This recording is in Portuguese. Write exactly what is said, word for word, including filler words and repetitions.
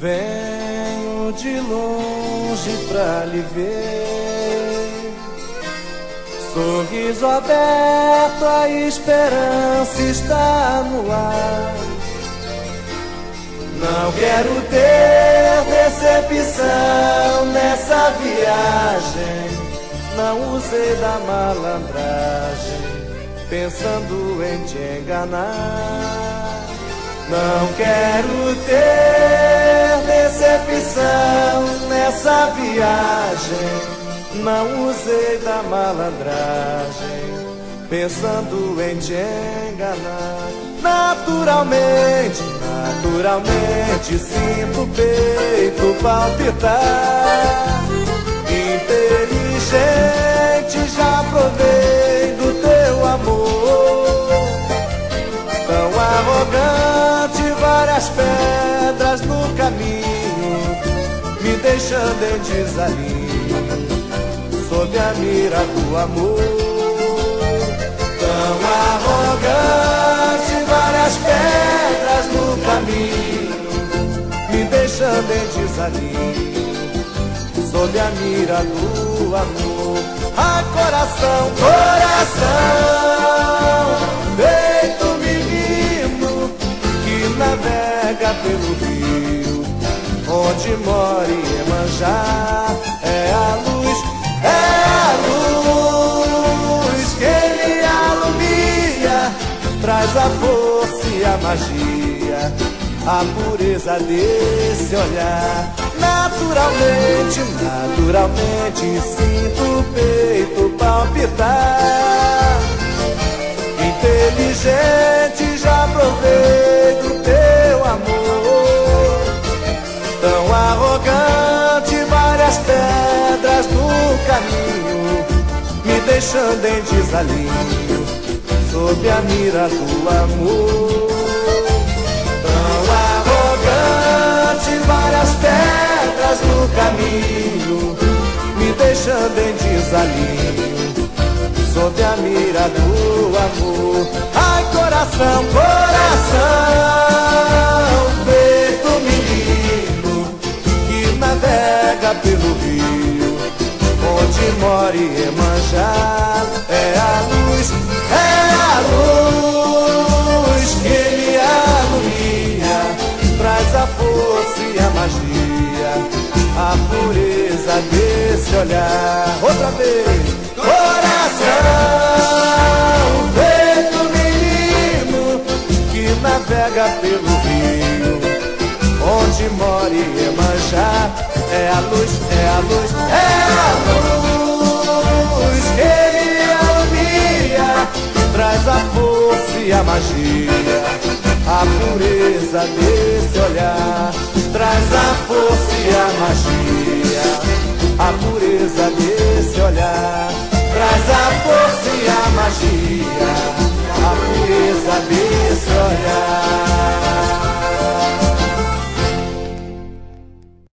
Venho de longe pra lhe ver, sorriso aberto, a esperança está no ar. Não quero ter decepção nessa viagem, não usei da malandragem, pensando em te enganar. Não quero ter decepção nessa viagem, não usei da malandragem, pensando em te enganar. Naturalmente, naturalmente sinto o peito palpitar. Inteligente, já provei do teu amor. Tão arrogante, várias pedras no caminho, me deixando em desalinho, sob a mira do amor. Tão arrogante, várias pedras no caminho, me deixando em desalinho, sob a mira do amor. Ai, coração, coração, feito menino que navega pelo rio, onde mora Iemanjá. É a luz, é a luz que ele alumia, traz a força e a magia, a pureza desse olhar. Naturalmente, naturalmente sinto o peito palpitar. Inteligente, já provei do teu amor. Tão arrogante, várias pedras no caminho, me deixando em desalinho, sob a mira do amor. Tão arrogante, várias pedras no caminho, me deixando em desalinho, sob a mira do amor. Ai, coração, coração, feito menino que navega pelo rio, onde mora Iemanjá. É a luz, é a luz que ele alumia, traz a força e a magia, a pureza desse olhar. Outra vez, coração, feito menino que navega pelo rio, onde mora Iemanjá. É a luz, é a luz, é a luz que ele alumia, traz a força e a magia, a pureza desse olhar. Traz a força e a magia, a pureza desse olhar.